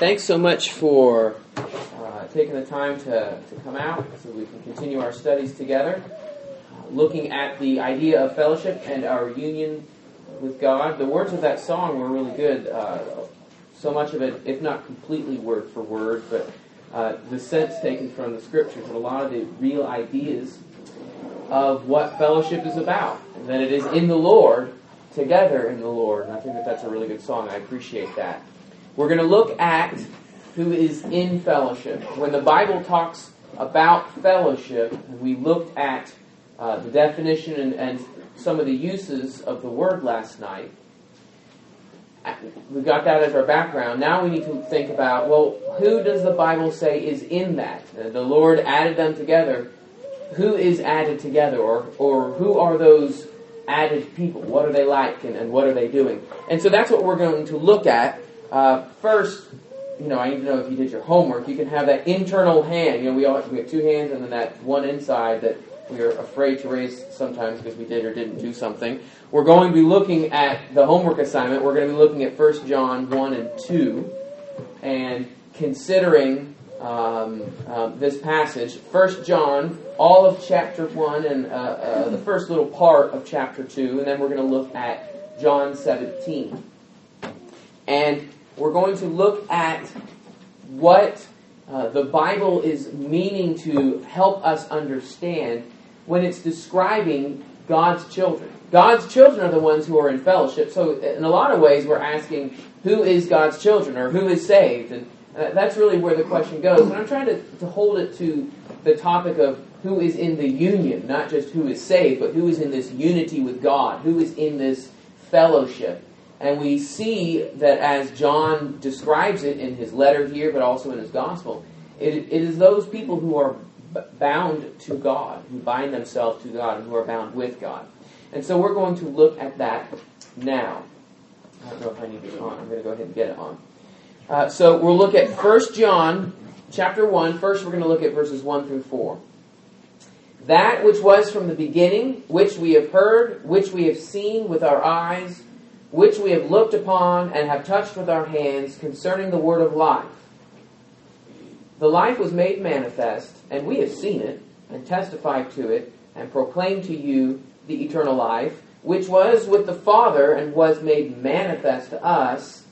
Thanks so much for taking the time to come out so we can continue our studies together, looking at the idea of fellowship and our union with God. The words of that song were really good. So much of it, if not completely word for word, but the sense taken from the Scriptures and a lot of the real ideas of what fellowship is about, and that it is in the Lord, together in the Lord. And I think that that's a really good song. I appreciate that. We're going to look at who is in fellowship. When the Bible talks about fellowship, and we looked at the definition and some of the uses of the word last night, we got that as our background. Now we need to think about, well, who does the Bible say is in that? The Lord added them together. Who is added together? Or who are those added people? What are they like and what are they doing? And so that's what we're going to look at. First, I need to know if you did your homework. You can have that internal hand. We have two hands and then that one inside that we are afraid to raise sometimes because we did or didn't do something. We're going to be looking at the homework assignment. We're going to be looking at 1 John 1 and 2 and considering this passage. 1 John, all of chapter 1 and the first little part of chapter 2, and then we're going to look at John 17. And we're going to look at what the Bible is meaning to help us understand when it's describing God's children. God's children are the ones who are in fellowship. So in a lot of ways we're asking who is God's children or who is saved. And that's really where the question goes. And I'm trying to hold it to the topic of who is in the union, not just who is saved, but who is in this unity with God, who is in this fellowship. And we see that as John describes it in his letter here, but also in his gospel, it is those people who are bound to God, who bind themselves to God, and who are bound with God. And so we're going to look at that now. I don't know if I need this on. I'm going to go ahead and get it on. So we'll look at 1 John chapter 1. First we're going to look at verses 1 through 4. That which was from the beginning, which we have heard, which we have seen with our eyes, which we have looked upon and have touched with our hands concerning the word of life. The life was made manifest, and we have seen it, and testified to it, and proclaimed to you the eternal life, which was with the Father and was made manifest to us.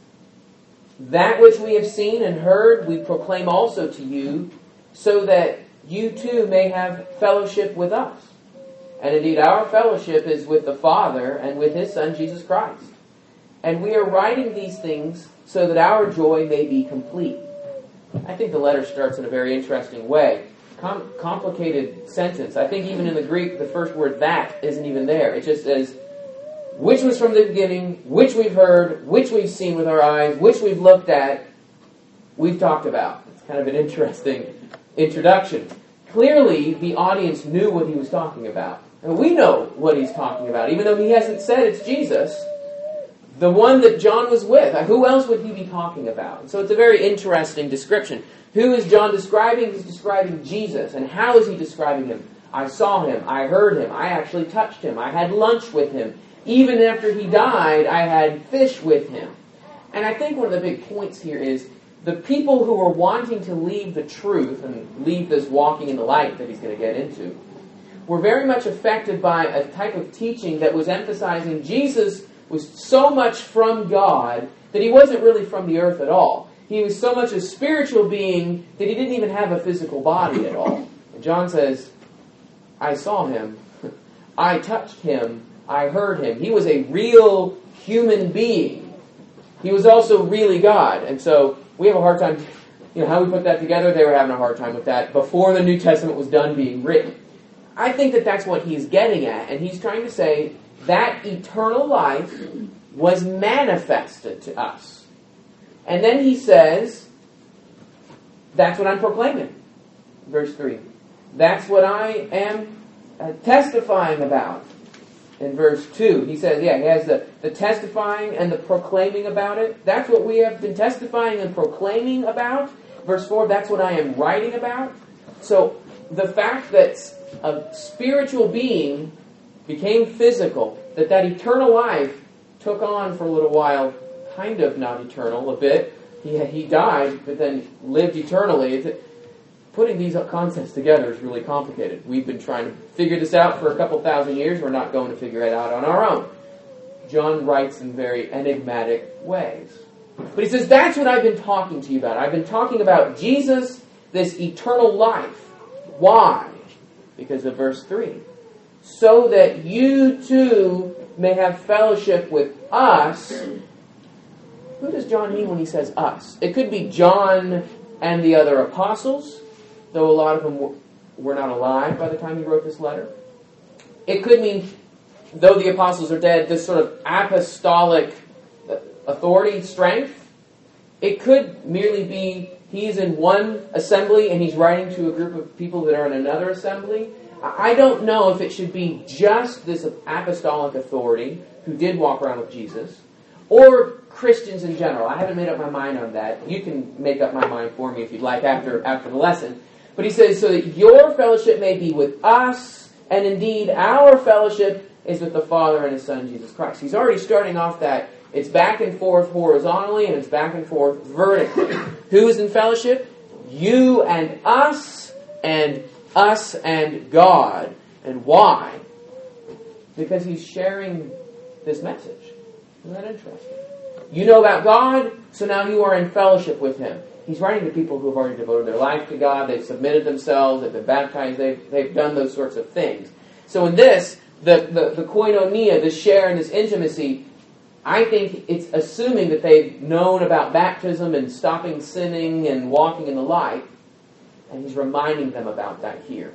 That which we have seen and heard we proclaim also to you, so that you too may have fellowship with us. And indeed our fellowship is with the Father and with His Son Jesus Christ. And we are writing these things so that our joy may be complete. I think the letter starts in a very interesting way. Complicated sentence. I think even in the Greek, the first word that isn't even there. It just says, which was from the beginning, which we've heard, which we've seen with our eyes, which we've looked at, we've talked about. It's kind of an interesting introduction. Clearly, the audience knew what he was talking about. And we know what he's talking about, even though he hasn't said it's Jesus. The one that John was with. Who else would he be talking about? So it's a very interesting description. Who is John describing? He's describing Jesus. And how is he describing him? I saw him. I heard him. I actually touched him. I had lunch with him. Even after he died, I had fish with him. And I think one of the big points here is the people who are wanting to leave the truth and leave this walking in the light that he's going to get into were very much affected by a type of teaching that was emphasizing Jesus was so much from God that he wasn't really from the earth at all. He was so much a spiritual being that he didn't even have a physical body at all. And John says, I saw him, I touched him, I heard him. He was a real human being. He was also really God. And so we have a hard time, how we put that together, they were having a hard time with that before the New Testament was done being written. I think that that's what he's getting at. And he's trying to say, that eternal life was manifested to us. And then he says, that's what I'm proclaiming. Verse 3. That's what I am testifying about. In verse 2, he says, he has the testifying and the proclaiming about it. That's what we have been testifying and proclaiming about. Verse 4, that's what I am writing about. So the fact that a spiritual being became physical, that eternal life took on for a little while, kind of not eternal, a bit, He died, but then lived eternally. Putting these concepts together is really complicated. We've been trying to figure this out for a couple thousand years. We're not going to figure it out on our own. John writes in very enigmatic ways. But he says, that's what I've been talking to you about. I've been talking about Jesus, this eternal life. Why? Because of verse 3. So that you too may have fellowship with us. Who does John mean when he says us? It could be John and the other apostles, though a lot of them were not alive by the time he wrote this letter. It could mean, though the apostles are dead, this sort of apostolic authority, strength. It could merely be he's in one assembly and he's writing to a group of people that are in another assembly. I don't know if it should be just this apostolic authority who did walk around with Jesus, or Christians in general. I haven't made up my mind on that. You can make up my mind for me if you'd like after the lesson. But he says, so that your fellowship may be with us, and indeed our fellowship is with the Father and His Son, Jesus Christ. He's already starting off that it's back and forth horizontally, and it's back and forth vertically. Who is in fellowship? You and us and God. And why? Because he's sharing this message. Isn't that interesting? You know about God, so now you are in fellowship with Him. He's writing to people who have already devoted their life to God. They've submitted themselves. They've been baptized. They've done those sorts of things. So in this, the koinonia, this share and this intimacy, I think it's assuming that they've known about baptism and stopping sinning and walking in the light. And he's reminding them about that here.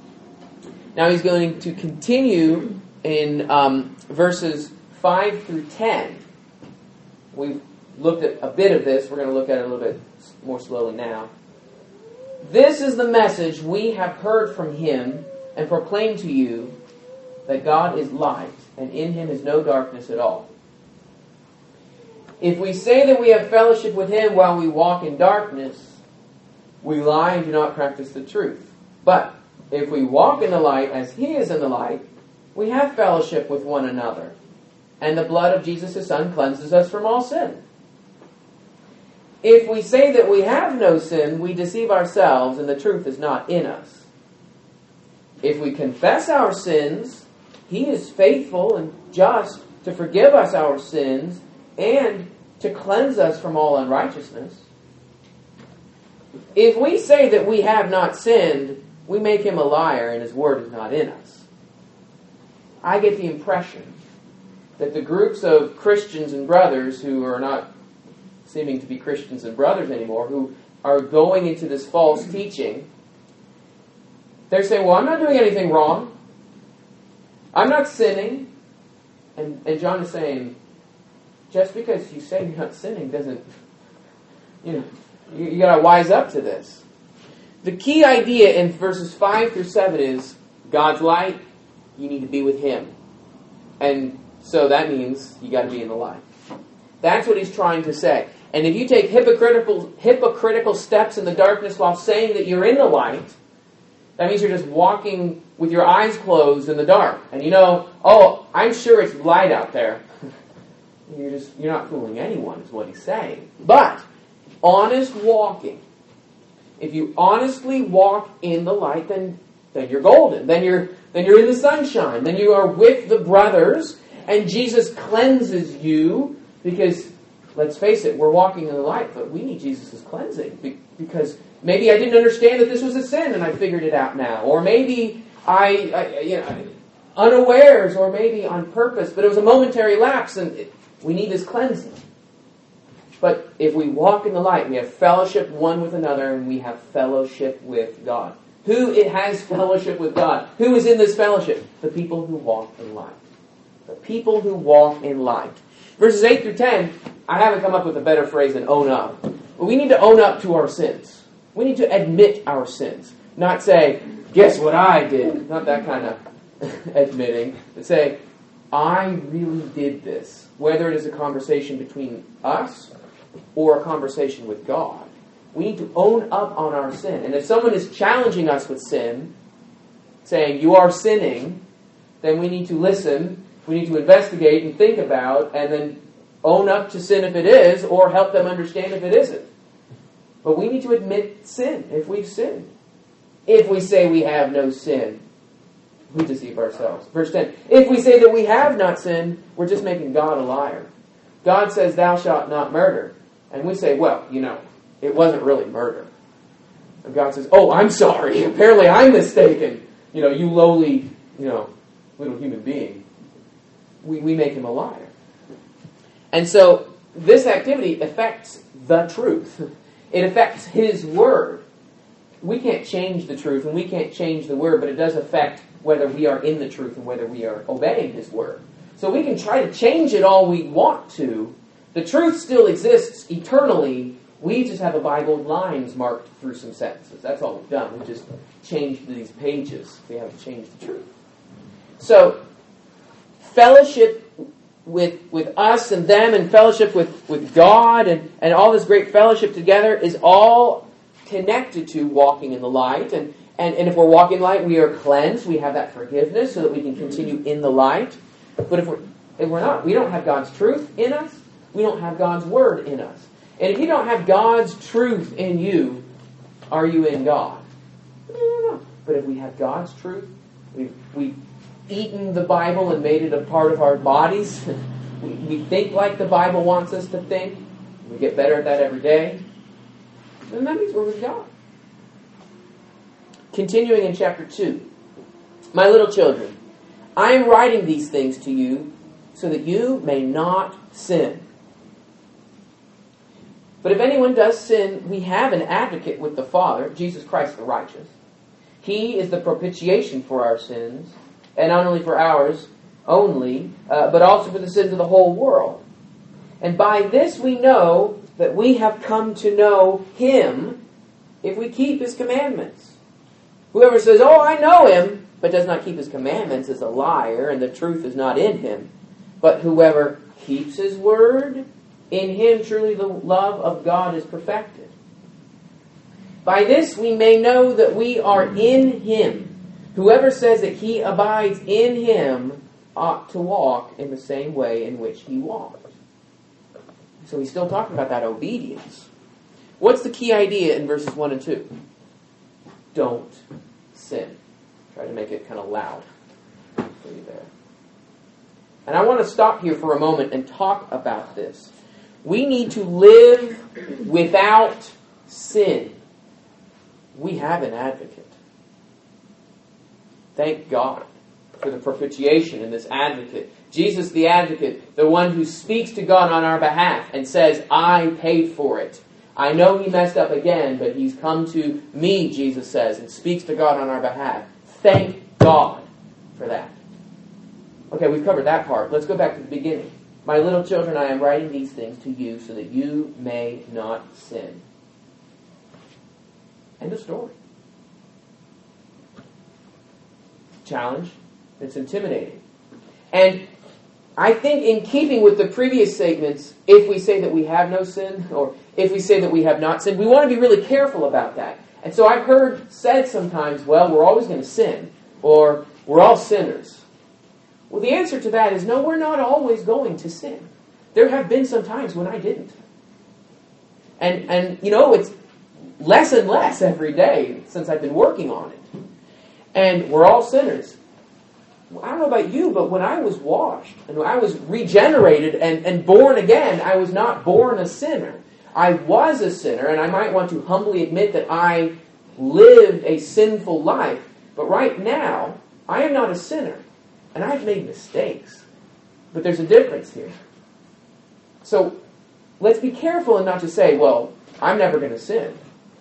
Now he's going to continue in verses 5 through 10. We've looked at a bit of this. We're going to look at it a little bit more slowly now. This is the message we have heard from Him and proclaim to you, that God is light, and in Him is no darkness at all. If we say that we have fellowship with Him while we walk in darkness, we lie and do not practice the truth. But if we walk in the light as He is in the light, we have fellowship with one another. And the blood of Jesus His Son cleanses us from all sin. If we say that we have no sin, we deceive ourselves, and the truth is not in us. If we confess our sins, He is faithful and just to forgive us our sins and to cleanse us from all unrighteousness. If we say that we have not sinned, we make Him a liar, and His word is not in us. I get the impression that the groups of Christians and brothers who are not seeming to be Christians and brothers anymore, who are going into this false teaching, they're saying, well, I'm not doing anything wrong. I'm not sinning. And John is saying, just because you say you're not sinning doesn't, you got to wise up to this. The key idea in verses 5 through 7 is God's light, you need to be with Him. And so that means you got to be in the light. That's what he's trying to say. And if you take hypocritical steps in the darkness while saying that you're in the light, that means you're just walking with your eyes closed in the dark. And I'm sure it's light out there. You're not fooling anyone, is what he's saying. But honest walking, if you honestly walk in the light, then you're golden. Then you're in the sunshine. Then you are with the brothers, and Jesus cleanses you, because let's face it, we're walking in the light, but we need Jesus' cleansing, because maybe I didn't understand that this was a sin and I figured it out now, or maybe I unawares, or maybe on purpose, but it was a momentary lapse, and we need His cleansing. But if we walk in the light, we have fellowship one with another, and we have fellowship with God. Who has fellowship with God? Who is in this fellowship? The people who walk in light. The people who walk in light. Verses 8 through 10, I haven't come up with a better phrase than own up. But we need to own up to our sins. We need to admit our sins. Not say, guess what I did? Not that kind of admitting. But say, I really did this. Whether it is a conversation between us or a conversation with God. We need to own up on our sin. And if someone is challenging us with sin, saying, you are sinning, then we need to listen, we need to investigate and think about, and then own up to sin if it is, or help them understand if it isn't. But we need to admit sin if we've sinned. If we say we have no sin, we deceive ourselves. Verse 10, if we say that we have not sinned, we're just making God a liar. God says, thou shalt not murder. And we say, well, it wasn't really murder. And God says, oh, I'm sorry. Apparently I'm mistaken. You lowly, little human being. We make him a liar. And so this activity affects the truth. It affects his word. We can't change the truth and we can't change the word, but it does affect whether we are in the truth and whether we are obeying his word. So we can try to change it all we want to. The truth still exists eternally. We just have a Bible lines marked through some sentences. That's all we've done. We just changed these pages. We haven't changed the truth. So fellowship with us and them, and fellowship with God, and all this great fellowship together is all connected to walking in the light. And if we're walking in light, we are cleansed. We have that forgiveness so that we can continue in the light. But if we're not, we don't have God's truth in us. We don't have God's word in us. And if you don't have God's truth in you, are you in God? No. But if we have God's truth, we've eaten the Bible and made it a part of our bodies. We think like the Bible wants us to think. We get better at that every day. Then that means we're with God. Continuing in chapter 2. My little children, I am writing these things to you so that you may not sin. But if anyone does sin, we have an advocate with the Father, Jesus Christ the righteous. He is the propitiation for our sins, and not only for ours only, but also for the sins of the whole world. And by this we know that we have come to know Him if we keep His commandments. Whoever says, oh, I know Him, but does not keep His commandments is a liar, and the truth is not in him. But whoever keeps His word, in him truly the love of God is perfected. By this we may know that we are in Him. Whoever says that he abides in Him ought to walk in the same way in which He walked. So he's still talking about that obedience. What's the key idea in verses 1 and 2? Don't sin. Try to make it kind of loud for you there. And I want to stop here for a moment and talk about this. We need to live without sin. We have an advocate. Thank God for the propitiation in this advocate. Jesus the advocate, the one who speaks to God on our behalf and says, I paid for it. I know he messed up again, but he's come to me, Jesus says, and speaks to God on our behalf. Thank God for that. Okay, we've covered that part. Let's go back to the beginning. My little children, I am writing these things to you so that you may not sin. End of story. Challenge. It's intimidating. And I think in keeping with the previous statements, if we say that we have no sin, or if we say that we have not sinned, we want to be really careful about that. And so I've heard said sometimes, well, we're always going to sin, or we're all sinners. Well, the answer to that is no, we're not always going to sin. There have been some times when I didn't. And it's less and less every day since I've been working on it. And we're all sinners. Well, I don't know about you, but when I was washed, and when I was regenerated and born again, I was not born a sinner. I was a sinner, and I might want to humbly admit that I lived a sinful life. But right now, I am not a sinner. And I've made mistakes. But there's a difference here. So, let's be careful and not to say, well, I'm never going to sin.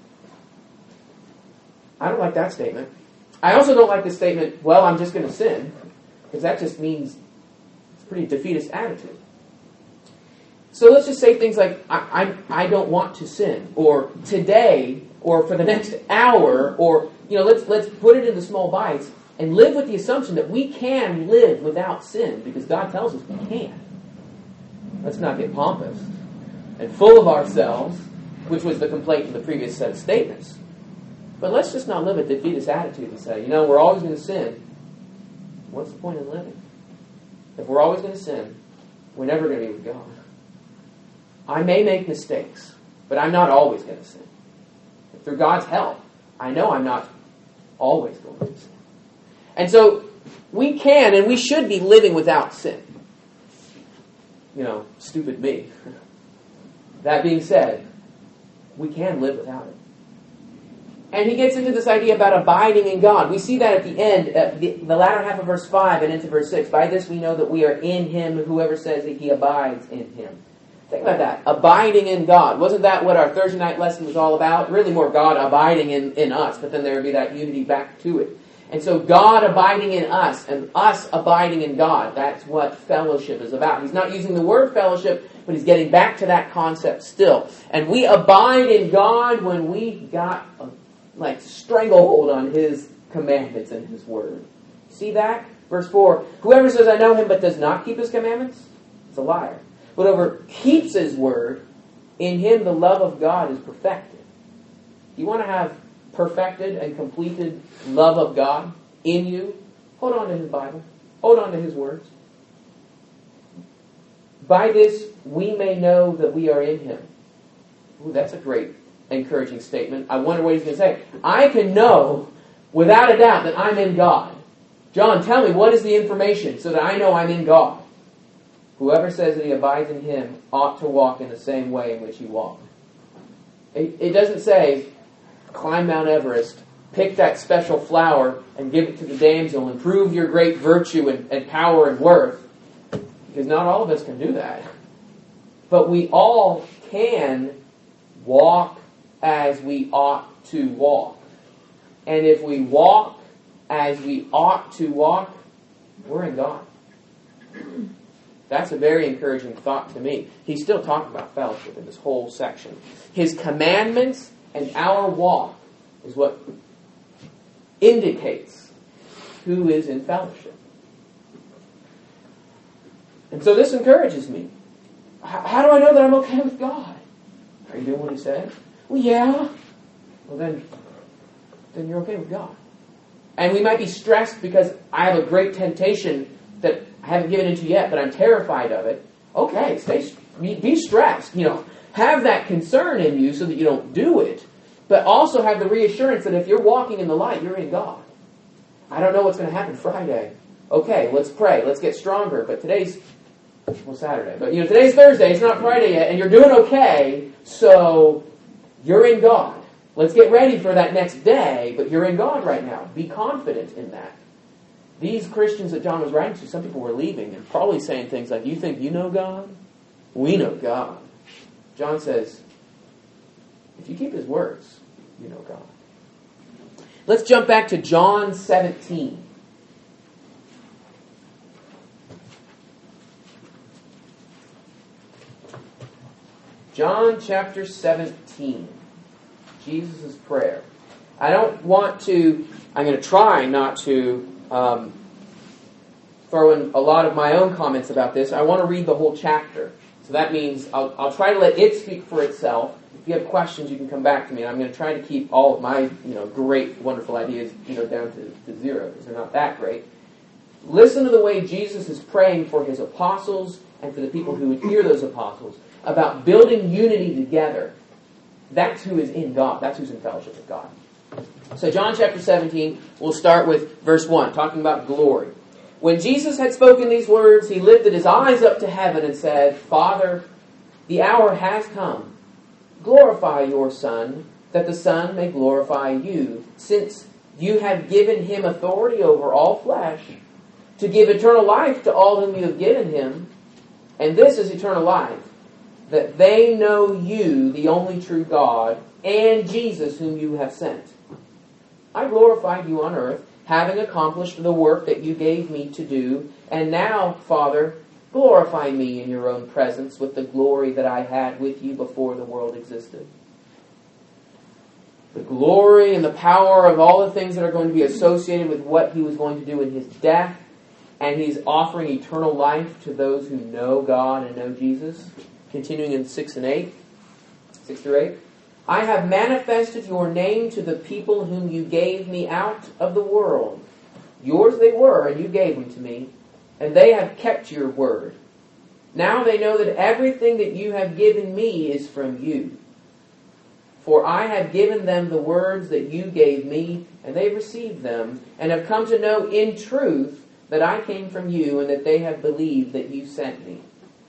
I don't like that statement. I also don't like the statement, well, I'm just going to sin. Because that just means it's a pretty defeatist attitude. So let's just say things like, I don't want to sin. Or today, or for the next hour, or, let's put it into small bites. And live with the assumption that we can live without sin, because God tells us we can. Let's not get pompous and full of ourselves, which was the complaint in the previous set of statements. But let's just not live a defeatist attitude and say, we're always going to sin. What's the point in living? If we're always going to sin, we're never going to be with God. I may make mistakes, but I'm not always going to sin. Through God's help, I know I'm not always going to sin. And so, we can and we should be living without sin. Stupid me. That being said, we can live without it. And he gets into this idea about abiding in God. We see that at the end, the latter half of verse 5 and into verse 6. By this we know that we are in him, whoever says that he abides in him. Think about that. Abiding in God. Wasn't that what our Thursday night lesson was all about? Really more God abiding in us, but then there would be that unity back to it. And so God abiding in us and us abiding in God, that's what fellowship is about. He's not using the word fellowship, but he's getting back to that concept still. And we abide in God when we got a stranglehold on his commandments and his word. See that? Verse 4, whoever says I know him but does not keep his commandments, is a liar. But whoever keeps his word, in him the love of God is perfected. You want to have perfected and completed love of God in you? Hold on to his Bible. Hold on to his words. By this we may know that we are in him. Ooh, that's a great encouraging statement. I wonder what he's going to say. I can know without a doubt that I'm in God. John, tell me, what is the information so that I know I'm in God? Whoever says that he abides in him ought to walk in the same way in which he walked. It doesn't say, climb Mount Everest, pick that special flower and give it to the damsel and prove your great virtue and power and worth. Because not all of us can do that. But we all can walk as we ought to walk. And if we walk as we ought to walk, we're in God. That's a very encouraging thought to me. He's still talking about fellowship in this whole section. His commandments and our walk is what indicates who is in fellowship. And so this encourages me. How do I know that I'm okay with God? Are you doing what he said? Well, yeah. Well, then you're okay with God. And we might be stressed because I have a great temptation that I haven't given into yet, but I'm terrified of it. Okay, be stressed. Have that concern in you so that you don't do it. But also have the reassurance that if you're walking in the light, you're in God. I don't know what's going to happen Friday. Okay, let's pray. Let's get stronger. But today's, Saturday. But today's Thursday. It's not Friday yet. And you're doing okay. So you're in God. Let's get ready for that next day. But you're in God right now. Be confident in that. These Christians that John was writing to, some people were leaving and probably saying things like, you think you know God? We know God. John says, if you keep his words, you know God. Let's jump back to John 17. John chapter 17. Jesus' prayer. I'm going to try not to throw in a lot of my own comments about this. I want to read the whole chapter. So that means I'll try to let it speak for itself. If you have questions, you can come back to me. And I'm going to try to keep all of my great, wonderful ideas down to zero because they're not that great. Listen to the way Jesus is praying for his apostles and for the people who would hear those apostles about building unity together. That's who is in God. That's who's in fellowship with God. So John chapter 17, we'll start with verse 1, talking about glory. When Jesus had spoken these words, he lifted his eyes up to heaven and said, Father, the hour has come. Glorify your Son, that the Son may glorify you, since you have given him authority over all flesh, to give eternal life to all whom you have given him. And this is eternal life, that they know you, the only true God, and Jesus whom you have sent. I glorified you on earth, having accomplished the work that you gave me to do. And now, Father, glorify me in your own presence with the glory that I had with you before the world existed. The glory and the power of all the things that are going to be associated with what he was going to do in his death. And he's offering eternal life to those who know God and know Jesus. Continuing in 6 through 8. I have manifested your name to the people whom you gave me out of the world. Yours they were, and you gave them to me, and they have kept your word. Now they know that everything that you have given me is from you. For I have given them the words that you gave me, and they received them, and have come to know in truth that I came from you, and that they have believed that you sent me.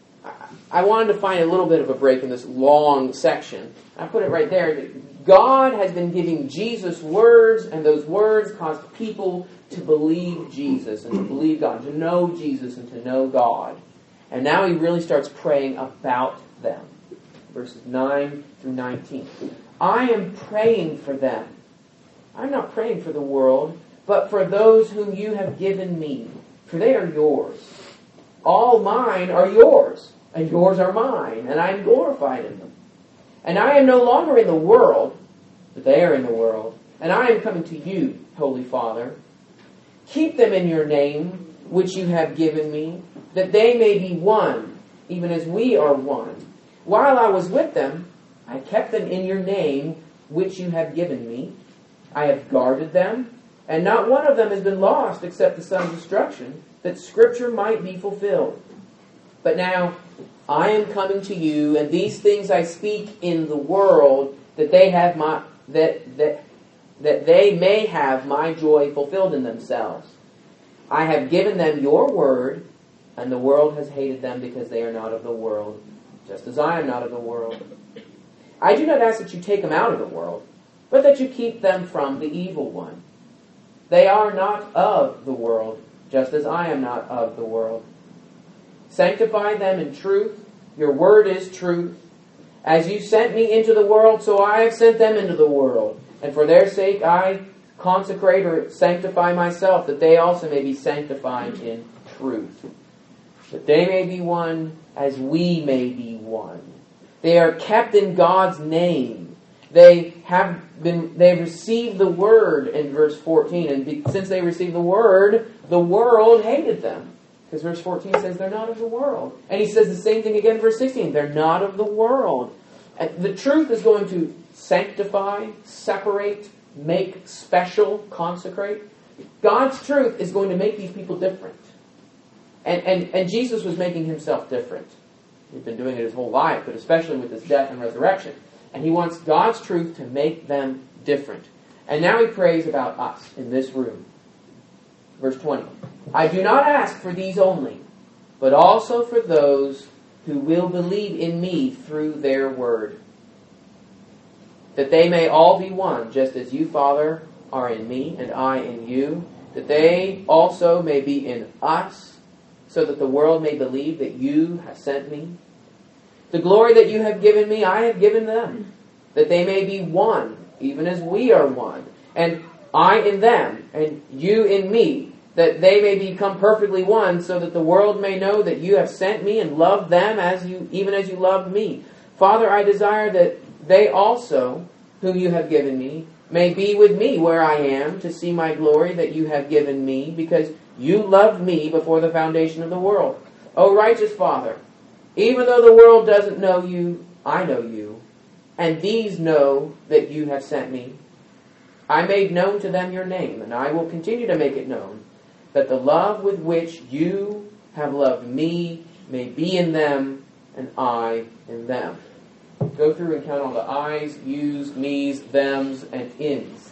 I wanted to find a little bit of a break in this long section. I put it right there. God has been giving Jesus words, and those words caused people to believe Jesus, and to believe God, to know Jesus, and to know God. And now he really starts praying about them. Verses 9 through 19. I am praying for them. I'm not praying for the world, but for those whom you have given me, for they are yours. All mine are yours, and yours are mine, and I am glorified in them. And I am no longer in the world, but they are in the world, and I am coming to you, Holy Father. Keep them in your name, which you have given me, that they may be one, even as we are one. While I was with them, I kept them in your name, which you have given me. I have guarded them, and not one of them has been lost except the son of destruction, that Scripture might be fulfilled. But now I am coming to you, and these things I speak in the world, that they have that they may have my joy fulfilled in themselves. I have given them your word, and the world has hated them because they are not of the world, just as I am not of the world. I do not ask that you take them out of the world, but that you keep them from the evil one. They are not of the world, just as I am not of the world. Sanctify them in truth. Your word is truth. As you sent me into the world, so I have sent them into the world. And for their sake I consecrate or sanctify myself, that they also may be sanctified in truth. That they may be one as we may be one. They are kept in God's name. They have received the word in verse 14. And since they received the word world hated them. Because verse 14 says they're not of the world. And he says the same thing again in verse 16. They're not of the world. And the truth is going to sanctify, separate, make special, consecrate. God's truth is going to make these people different. And Jesus was making himself different. He's been doing it his whole life, but especially with his death and resurrection. And he wants God's truth to make them different. And now he prays about us in this room. Verse 20. I do not ask for these only, but also for those who will believe in me through their word, that they may all be one, just as you, Father, are in me and I in you, that they also may be in us, so that the world may believe that you have sent me. The glory that you have given me, I have given them, that they may be one, even as we are one, and I in them, and you in me, that they may become perfectly one, so that the world may know that you have sent me and loved them even as you loved me. Father, I desire that they also, whom you have given me, may be with me where I am, to see my glory that you have given me, because you loved me before the foundation of the world. O righteous Father, even though the world doesn't know you, I know you, and these know that you have sent me. I made known to them your name, and I will continue to make it known, that the love with which you have loved me may be in them, and I in them. Go through and count all the I's, you's, me's, them's, and in's.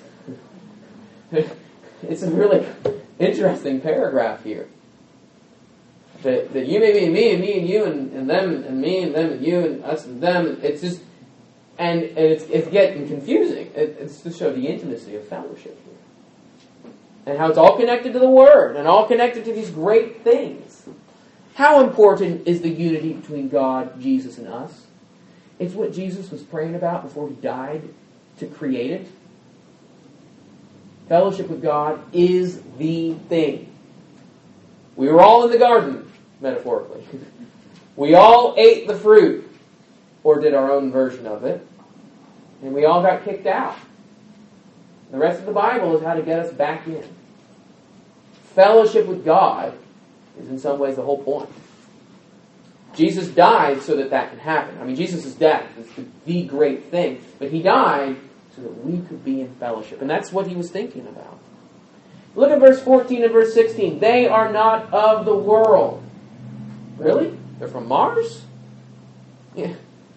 It's a really interesting paragraph here. That you may be in me, and me and you, and them, and me, and them, and you, and us, and them. It's just, and it's getting confusing. It's to show the intimacy of fellowship here. And how it's all connected to the Word, and all connected to these great things. How important is the unity between God, Jesus, and us? It's what Jesus was praying about before he died to create it. Fellowship with God is the thing. We were all in the garden, metaphorically. We all ate the fruit, or did our own version of it, and we all got kicked out. The rest of the Bible is how to get us back in. Fellowship with God is in some ways the whole point. Jesus died so that that can happen. I mean, Jesus' death is the great thing. But he died so that we could be in fellowship. And that's what he was thinking about. Look at verse 14 and verse 16. They are not of the world. Really? They're from Mars? Yeah.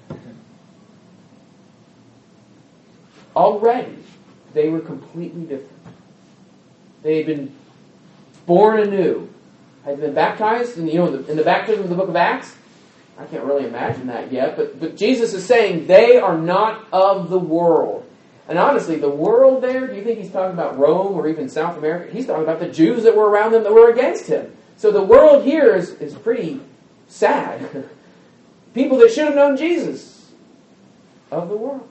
Already, they were completely different. They had been born anew. Had been baptized in the baptism of the book of Acts. I can't really imagine that yet, but Jesus is saying they are not of the world. And honestly, the world there, do you think he's talking about Rome or even South America? He's talking about the Jews that were around them that were against him. So the world here is pretty sad. People that should have known Jesus of the world.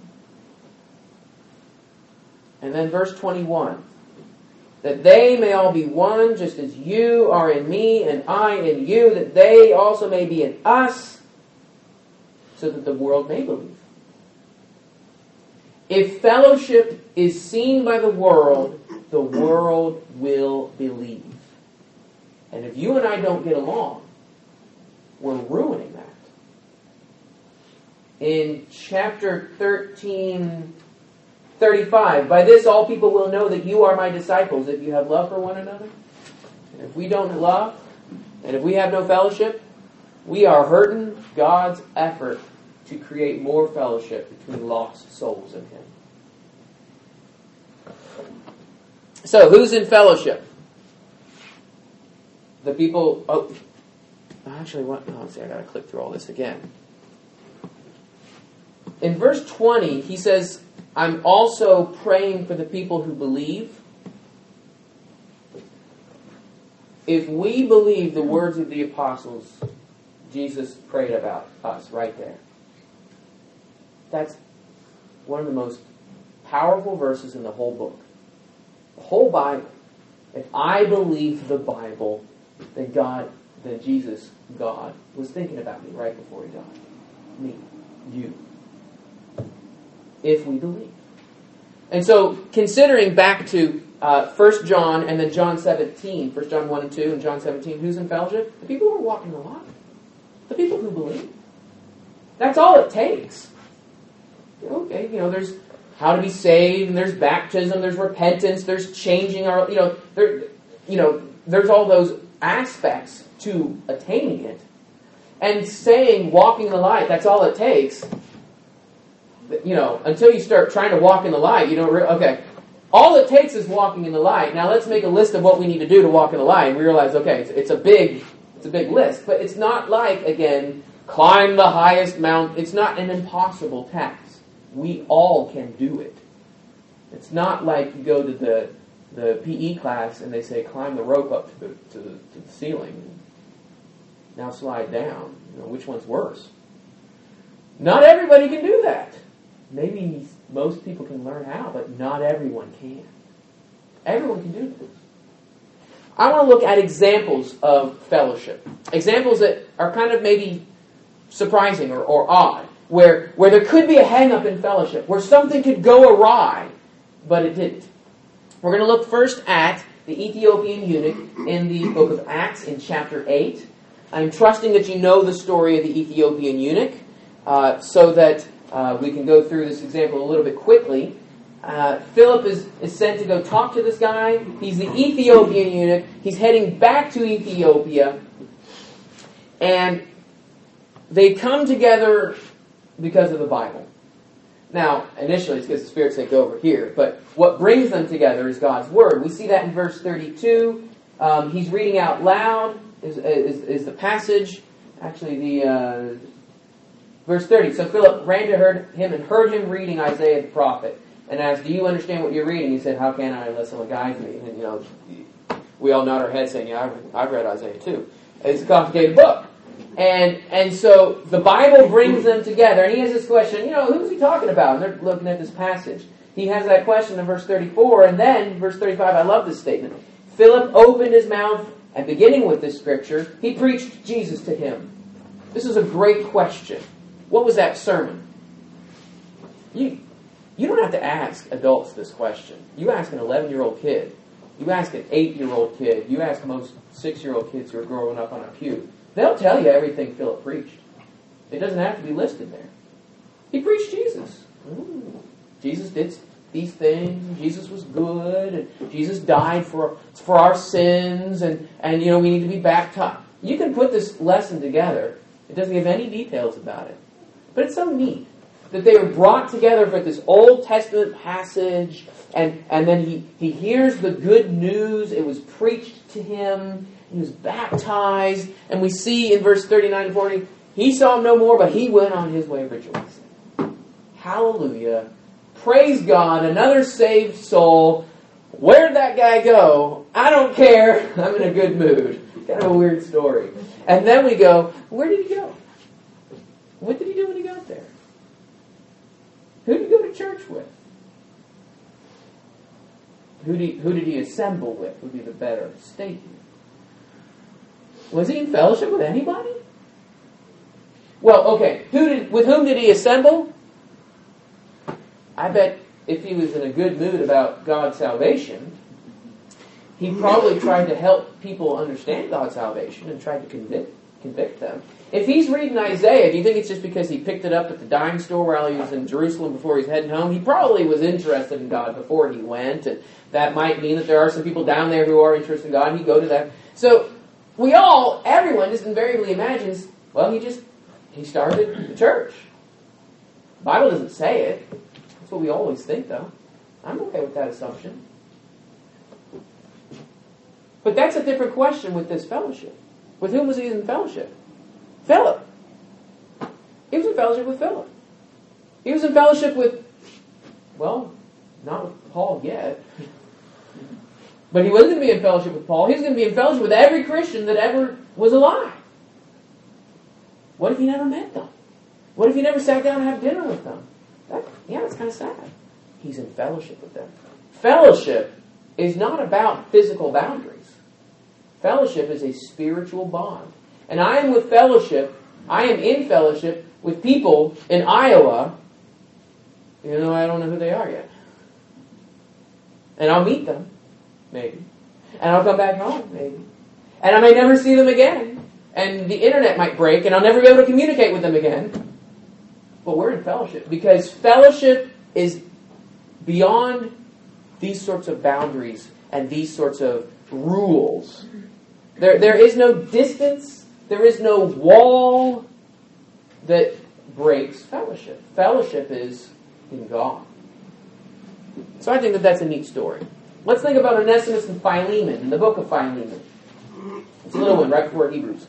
And then verse 21. That they may all be one, just as you are in me and I in you, that they also may be in us, so that the world may believe. If fellowship is seen by the world will believe. And if you and I don't get along, we're ruining that. In chapter 13:35, by this all people will know that you are my disciples, if you have love for one another. And if we don't love, and if we have no fellowship, we are hurting God's effort to create more fellowship between lost souls and Him. So, who's in fellowship? The people... Oh, actually, let's see, I got to click through all this again. In verse 20, he says, I'm also praying for the people who believe. If we believe the words of the apostles, Jesus prayed about us right there. That's one of the most powerful verses in the whole book. The whole Bible. If I believe the Bible, then Jesus, God, was thinking about me right before He died. Me. You. If we believe. And so, considering back to 1 John and then John 17, 1 John 1 and 2 and John 17, who's in fellowship? The people who are walking the line. The people who believe. That's all it takes. Okay, there's how to be saved, and there's baptism, there's repentance, there's changing our, there's all those aspects to attaining it. And saying walking the light, that's all it takes. Until you start trying to walk in the light, you don't okay. All it takes is walking in the light. Now let's make a list of what we need to do to walk in the light. And we realize, okay, it's a big list. But it's not like, again, climb the highest mountain. It's not an impossible task. We all can do it. It's not like you go to the PE class and they say climb the rope up to the ceiling. Now slide down. Which one's worse? Not everybody can do that. Maybe most people can learn how, but not everyone can. Everyone can do this. I want to look at examples of fellowship. Examples that are kind of maybe surprising or odd. Where there could be a hang-up in fellowship. Where something could go awry, but it didn't. We're going to look first at the Ethiopian eunuch in the book of Acts in chapter 8. I'm trusting that you know the story of the Ethiopian eunuch so that we can go through this example a little bit quickly. Philip is sent to go talk to this guy. He's the Ethiopian eunuch. He's heading back to Ethiopia. And they come together because of the Bible. Now, initially it's because the Spirit's taken over here, but what brings them together is God's Word. We see that in verse 32. He's reading out loud is the passage. Actually, verse 30. So Philip ran to him and heard him reading Isaiah the prophet, and asked, "Do you understand what you're reading?" He said, "How can I unless someone guides me?" And we all nod our heads saying, "Yeah, I've read Isaiah too." It's a complicated book. And so the Bible brings them together. And he has this question, who's he talking about? And they're looking at this passage. He has that question in verse 34. And then, verse 35, I love this statement. Philip opened his mouth, and beginning with this scripture, he preached Jesus to him. This is a great question. What was that sermon? You don't have to ask adults this question. You ask an 11-year-old kid. You ask an 8-year-old kid. You ask most 6-year-old kids who are growing up on a pew. They'll tell you everything Philip preached. It doesn't have to be listed there. He preached Jesus. Jesus did these things. Jesus was good. And Jesus died for our sins. And we need to be baptized. You can put this lesson together It doesn't give any details about it. But it's so neat that they are brought together for this Old Testament passage, and then he hears the good news. It was preached to him. He was baptized. And we see in verse 39 and 40, he saw him no more, but he went on his way rejoicing. Hallelujah. Praise God. Another saved soul. Where'd that guy go? I don't care. I'm in a good mood. Kind of a weird story. And then we go, where did he go? What did he do when he got there? Who did he go to church with? Who did he assemble with would be the better statement. Was he in fellowship with anybody? Well, okay. With whom did he assemble? I bet if he was in a good mood about God's salvation, he probably tried to help people understand God's salvation and tried to convict them. If he's reading Isaiah, do you think it's just because he picked it up at the dime store while he was in Jerusalem before he was heading home? He probably was interested in God before he went, and that might mean that there are some people down there who are interested in God, and he'd go to them. So everyone just invariably imagines, well, he started the church. The Bible doesn't say it. That's what we always think, though. I'm okay with that assumption. But that's a different question with this fellowship. With whom was he in fellowship? Philip. He was in fellowship with Philip. He was in fellowship with, well, not with Paul yet. But he wasn't going to be in fellowship with Paul. He was going to be in fellowship with every Christian that ever was alive. What if he never met them? What if he never sat down and had dinner with them? That's kind of sad. He's in fellowship with them. Fellowship is not about physical boundaries. Fellowship is a spiritual bond. And I am in fellowship with people in Iowa, even though I don't know who they are yet. And I'll meet them, maybe. And I'll come back home, maybe. And I may never see them again. And the internet might break, and I'll never be able to communicate with them again. But we're in fellowship, because fellowship is beyond these sorts of boundaries and these sorts of rules. There is no distance, there is no wall that breaks fellowship. Fellowship is in God. So I think that that's a neat story. Let's think about Onesimus and Philemon in the book of Philemon. It's a little one right before Hebrews.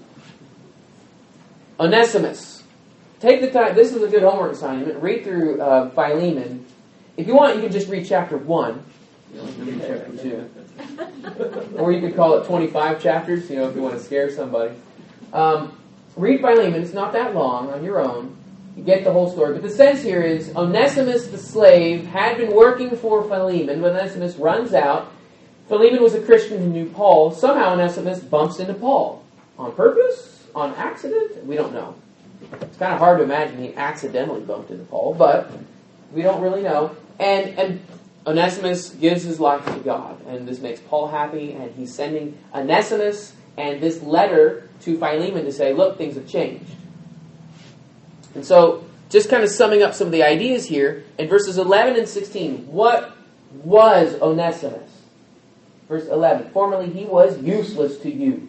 Onesimus. Take the time. This is a good homework assignment. Read through Philemon. If you want, you can just read chapter 1. You don't have to read chapter 2. Or you could call it 25 chapters, if you want to scare somebody. Read Philemon. It's not that long on your own. You get the whole story. But the sense here is Onesimus the slave had been working for Philemon. When Onesimus runs out, Philemon was a Christian who knew Paul. Somehow Onesimus bumps into Paul. On purpose? On accident? We don't know. It's kind of hard to imagine he accidentally bumped into Paul, but we don't really know. And Onesimus gives his life to God, and this makes Paul happy, and he's sending Onesimus and this letter to Philemon to say, look, things have changed. And so, just kind of summing up some of the ideas here, in verses 11 and 16, what was Onesimus? Verse 11, formerly he was useless to you.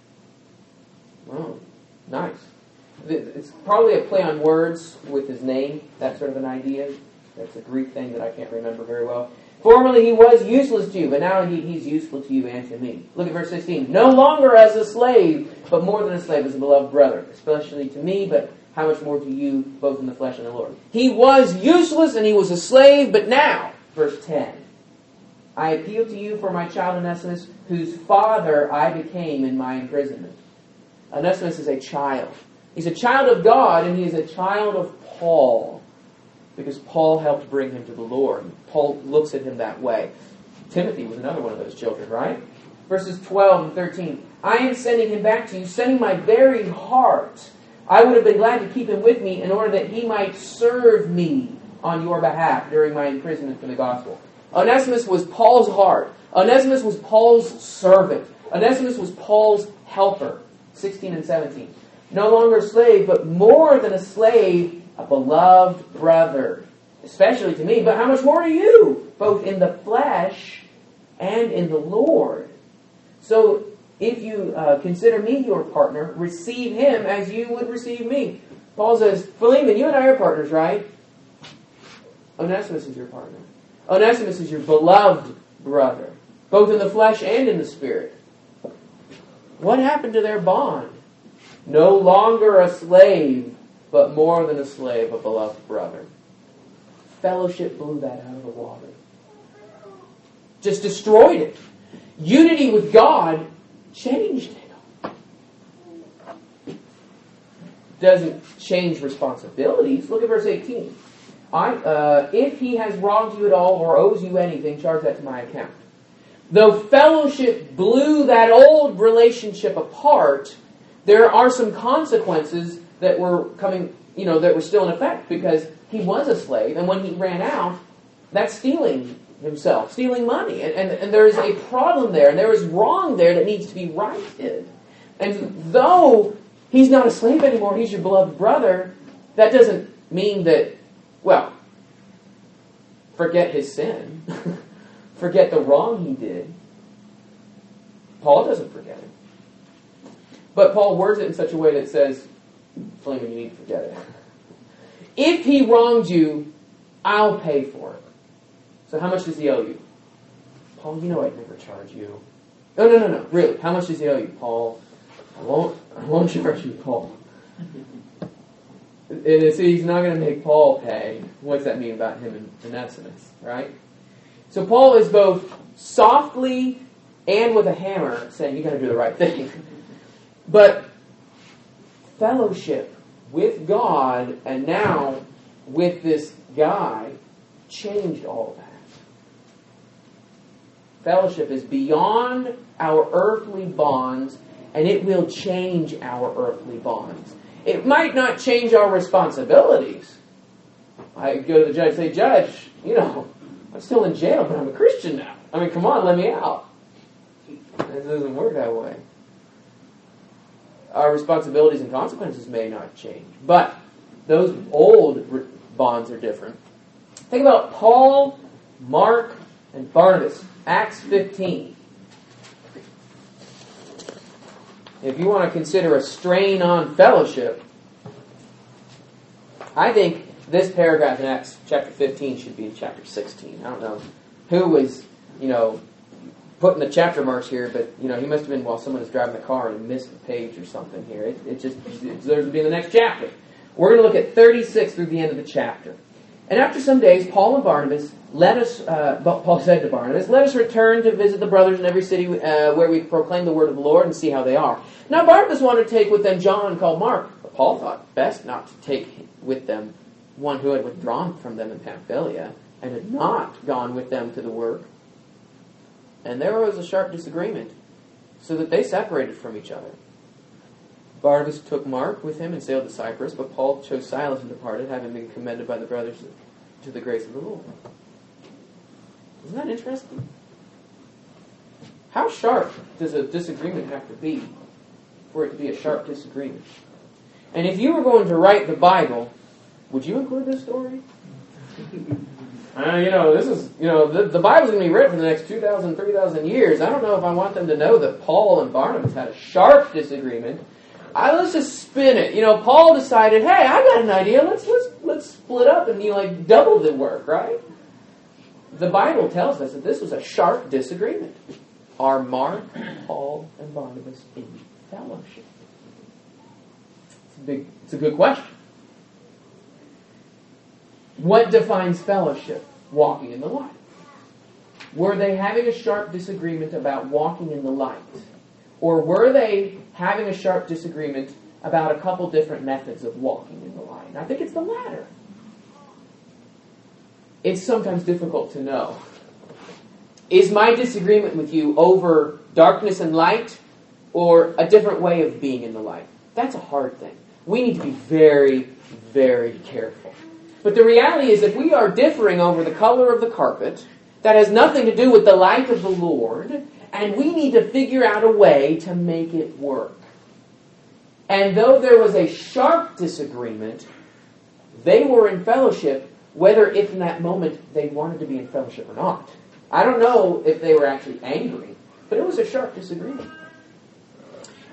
Oh, nice. It's probably a play on words with his name, that sort of an idea. That's a Greek thing that I can't remember very well. Formerly he was useless to you, but now indeed he's useful to you and to me. Look at verse 16. No longer as a slave, but more than a slave, as a beloved brother, especially to me, but how much more to you, both in the flesh and the Lord. He was useless and he was a slave, but now, verse 10, I appeal to you for my child Onesimus, whose father I became in my imprisonment. Onesimus is a child. He's a child of God, and he is a child of Paul, because Paul helped bring him to the Lord. Paul looks at him that way. Timothy was another one of those children, right? Verses 12 and 13. I am sending him back to you, sending my very heart. I would have been glad to keep him with me in order that he might serve me on your behalf during my imprisonment for the gospel. Onesimus was Paul's heart. Onesimus was Paul's servant. Onesimus was Paul's helper. 16 and 17. No longer a slave, but more than a slave, a beloved brother. Especially to me, but how much more to you? Both in the flesh and in the Lord. So if you consider me your partner, receive him as you would receive me. Paul says, Philemon, you and I are partners, right? Onesimus is your partner. Onesimus is your beloved brother, both in the flesh and in the spirit. What happened to their bond? No longer a slave, but more than a slave, a beloved brother. Fellowship blew that out of the water. Just destroyed it. Unity with God changed it. Doesn't change responsibilities. Look at verse 18. If he has wronged you at all or owes you anything, charge that to my account. Though fellowship blew that old relationship apart, there are some consequences that were coming, that were still in effect, because he was a slave, and when he ran out, that's stealing himself, stealing money. And there is a problem there, and there is wrong there that needs to be righted. And though he's not a slave anymore, he's your beloved brother, that doesn't mean that, forget his sin. Forget the wrong he did. Paul doesn't forget it. But Paul words it in such a way that says, Philemon, you need to forget it. If he wronged you, I'll pay for it. So how much does he owe you? Paul, I'd never charge you. No. Really, how much does he owe you? Paul, I won't charge you, Paul. And he's not going to make Paul pay. What's that mean about him and Onesimus, right? So Paul is both softly and with a hammer saying, you got to do the right thing. But fellowship with God and now with this guy changed all of that. Fellowship is beyond our earthly bonds, and it will change our earthly bonds. It might not change our responsibilities. I go to the judge and say, Judge, I'm still in jail, but I'm a Christian now. Come on, let me out. It doesn't work that way. Our responsibilities and consequences may not change, but those old bonds are different. Think about Paul, Mark, and Barnabas. Acts 15. If you want to consider a strain on fellowship, I think this paragraph in Acts chapter 15 should be in chapter 16. I don't know who was, putting the chapter marks here, but, he must have been while someone was driving the car and missed the page or something here. It deserves to be in the next chapter. We're going to look at 36 through the end of the chapter. And after some days, Paul and Barnabas, Paul said to Barnabas, let us return to visit the brothers in every city where we proclaim the word of the Lord and see how they are. Now Barnabas wanted to take with them John called Mark, but Paul thought best not to take with them one who had withdrawn from them in Pamphylia and had not gone with them to the work. And there was a sharp disagreement, so that they separated from each other. Barnabas took Mark with him and sailed to Cyprus, but Paul chose Silas and departed, having been commended by the brothers to the grace of the Lord. Isn't that interesting? How sharp does a disagreement have to be for it to be a sharp disagreement? And if you were going to write the Bible, would you include this story? This is, the Bible's going to be written for the next 2,000, 3,000 years. I don't know if I want them to know that Paul and Barnabas had a sharp disagreement. Let's just spin it. Paul decided, hey, I got an idea. Let's split up and double the work, right? The Bible tells us that this was a sharp disagreement. Are Mark, Paul, and Barnabas in fellowship? It's a good question. What defines fellowship? Walking in the light. Were they having a sharp disagreement about walking in the light? Or were they having a sharp disagreement about a couple different methods of walking in the light? And I think it's the latter. It's sometimes difficult to know. Is my disagreement with you over darkness and light, or a different way of being in the light? That's a hard thing. We need to be very, very careful. But the reality is, if we are differing over the color of the carpet, that has nothing to do with the light of the Lord, and we need to figure out a way to make it work. And though there was a sharp disagreement, they were in fellowship, whether if in that moment they wanted to be in fellowship or not. I don't know if they were actually angry, but it was a sharp disagreement.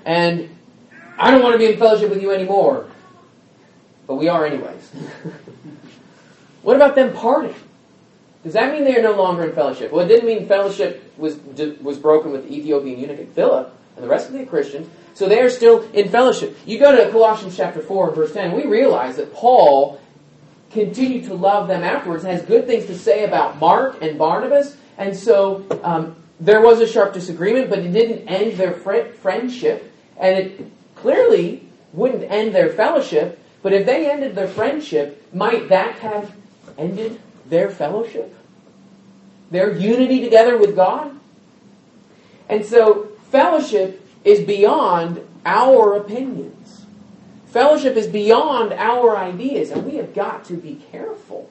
and I don't want to be in fellowship with you anymore. But we are anyways. What about them parting? Does that mean they are no longer in fellowship? Well, it didn't mean fellowship was broken with the Ethiopian eunuch and Philip and the rest of the Christians. So they are still in fellowship. You go to Colossians chapter 4 and verse 10, we realize that Paul continued to love them afterwards and has good things to say about Mark and Barnabas. And so there was a sharp disagreement, but it didn't end their friendship. And it clearly wouldn't end their fellowship. But if they ended their friendship, might that have ended their fellowship? Their unity together with God? And so fellowship is beyond our opinions. Fellowship is beyond our ideas, and we have got to be careful.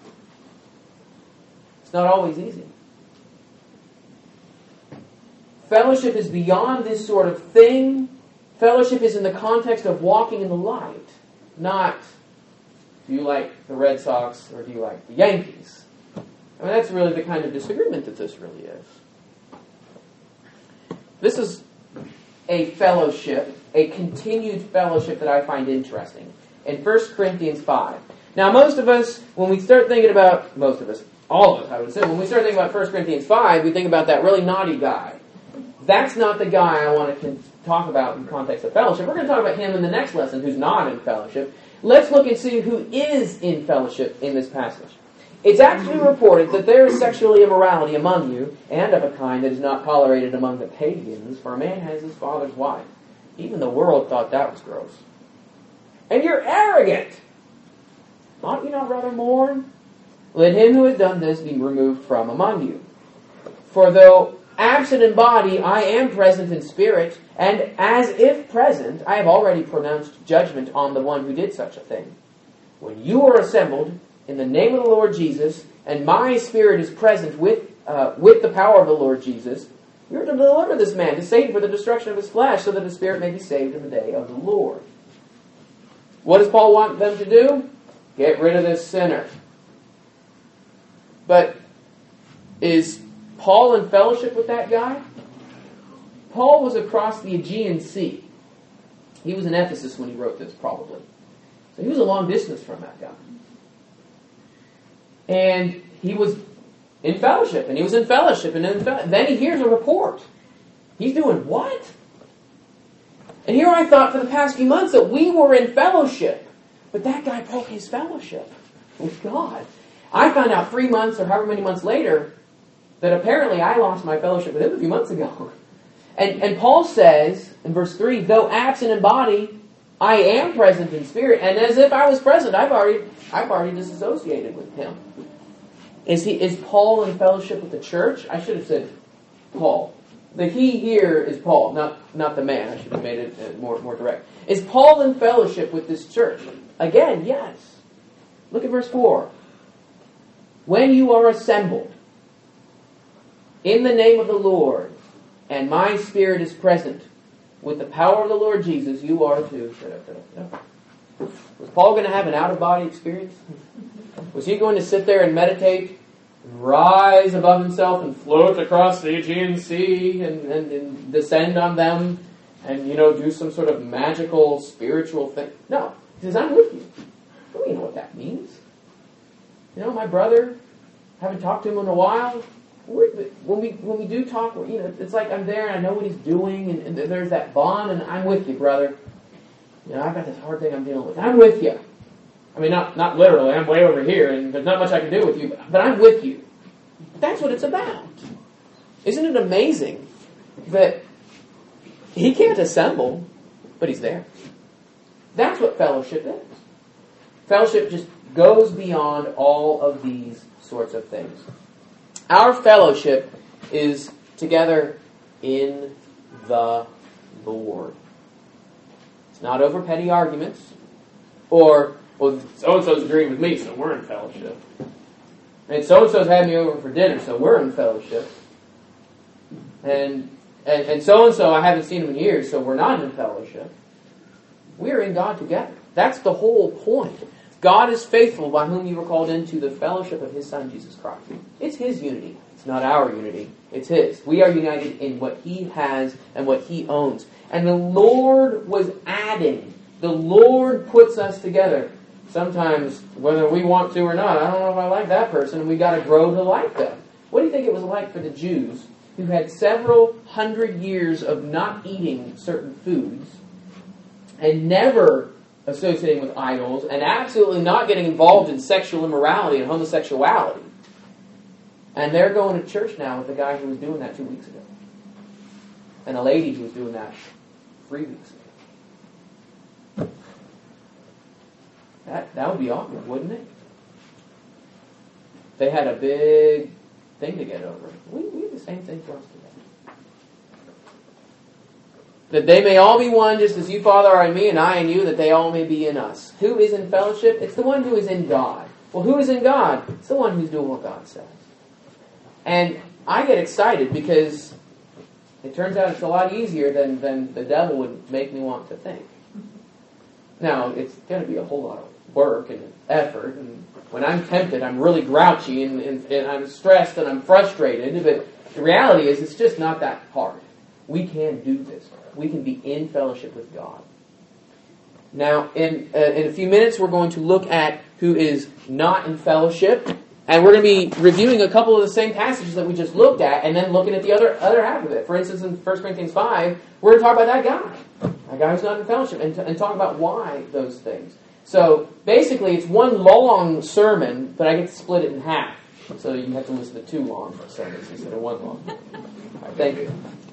It's not always easy. Fellowship is beyond this sort of thing. Fellowship is in the context of walking in the light, not do you like the Red Sox or do you like the Yankees? I mean, that's really the kind of disagreement that this really is. This is a fellowship, a continued fellowship that I find interesting. In 1 Corinthians 5. Now, most of us, when we start thinking about, all of us, I would say, when we start thinking about 1 Corinthians 5, we think about that really naughty guy. That's not the guy I want to talk about in the context of fellowship. We're going to talk about him in the next lesson who's not in fellowship. Let's look and see who is in fellowship in this passage. It's actually reported that there is sexual immorality among you, and of a kind that is not tolerated among the pagans, for a man has his father's wife. Even the world thought that was gross. And you're arrogant! Ought you not rather mourn? Let him who has done this be removed from among you. For though absent in body, I am present in spirit, and as if present, I have already pronounced judgment on the one who did such a thing. When you are assembled in the name of the Lord Jesus, and my spirit is present with the power of the Lord Jesus, you are to deliver this man to Satan for the destruction of his flesh, so that the spirit may be saved in the day of the Lord. What does Paul want them to do? Get rid of this sinner. But is Paul in fellowship with that guy? Paul was across the Aegean Sea. He was in Ephesus when he wrote this, probably. So he was a long distance from that guy. And he was in fellowship, and he was in fellowship, and then he hears a report. He's doing what? And here I thought for the past few months that we were in fellowship, but that guy broke his fellowship with God. I found out 3 months or however many months later that apparently I lost my fellowship with him a few months ago. And Paul says in verse 3, though absent in body, I am present in spirit, and as if I was present, I've already disassociated with him. Is Paul in fellowship with the church? I should have said Paul. The he here is Paul, not the man. I should have made it more direct. Is Paul in fellowship with this church? Again, yes. Look at verse 4. When you are assembled in the name of the Lord, and my spirit is present with the power of the Lord Jesus, you are to... Was Paul going to have an out-of-body experience? Was he going to sit there and meditate, and rise above himself and float across the Aegean Sea and descend on them and, do some sort of magical, spiritual thing? No. He says, I'm with you. Well, you know what that means. My brother, haven't talked to him in a while. When we do talk, it's like I'm there and I know what he's doing, and there's that bond, and I'm with you, brother. I've got this hard thing I'm dealing with. I'm with you. I mean, not literally. I'm way over here, and there's not much I can do with you, but I'm with you. That's what it's about. Isn't it amazing that he can't assemble, but he's there? That's what fellowship is. Fellowship just goes beyond all of these sorts of things. Our fellowship is together in the Lord. It's not over petty arguments or, well, so-and-so's agreeing with me, so we're in fellowship. And so-and-so's had me over for dinner, so we're in fellowship. And so-and-so, I haven't seen him in years, so we're not in fellowship. We're in God together. That's the whole point. God is faithful, by whom you were called into the fellowship of His Son, Jesus Christ. It's His unity. It's not our unity. It's His. We are united in what He has and what He owns. And the Lord was adding. The Lord puts us together. Sometimes, whether we want to or not, I don't know if I like that person, and we got to grow to like them. What do you think it was like for the Jews who had several hundred years of not eating certain foods and never associating with idols and absolutely not getting involved in sexual immorality and homosexuality? And they're going to church now with the guy who was doing that 2 weeks ago. And a lady who was doing that 3 weeks ago. That would be awkward, wouldn't it? They had a big thing to get over. We have the same thing for us today. That they may all be one, just as you, Father, are in me, and I in you, that they all may be in us. Who is in fellowship? It's the one who is in God. Well, who is in God? It's the one who's doing what God says. And I get excited because it turns out it's a lot easier than the devil would make me want to think. Now, it's going to be a whole lot of work and effort, and when I'm tempted, I'm really grouchy, and I'm stressed, and I'm frustrated, but the reality is it's just not that hard. We can do this. We can be in fellowship with God. Now, in a few minutes, we're going to look at who is not in fellowship, and we're going to be reviewing a couple of the same passages that we just looked at, and then looking at the other half of it. For instance, in 1 Corinthians 5, we're going to talk about that guy who's not in fellowship, and talk about why those things. So, basically, it's one long sermon, but I get to split it in half. So you have to listen to 2 long sermons instead of 1 long. All right, thank you.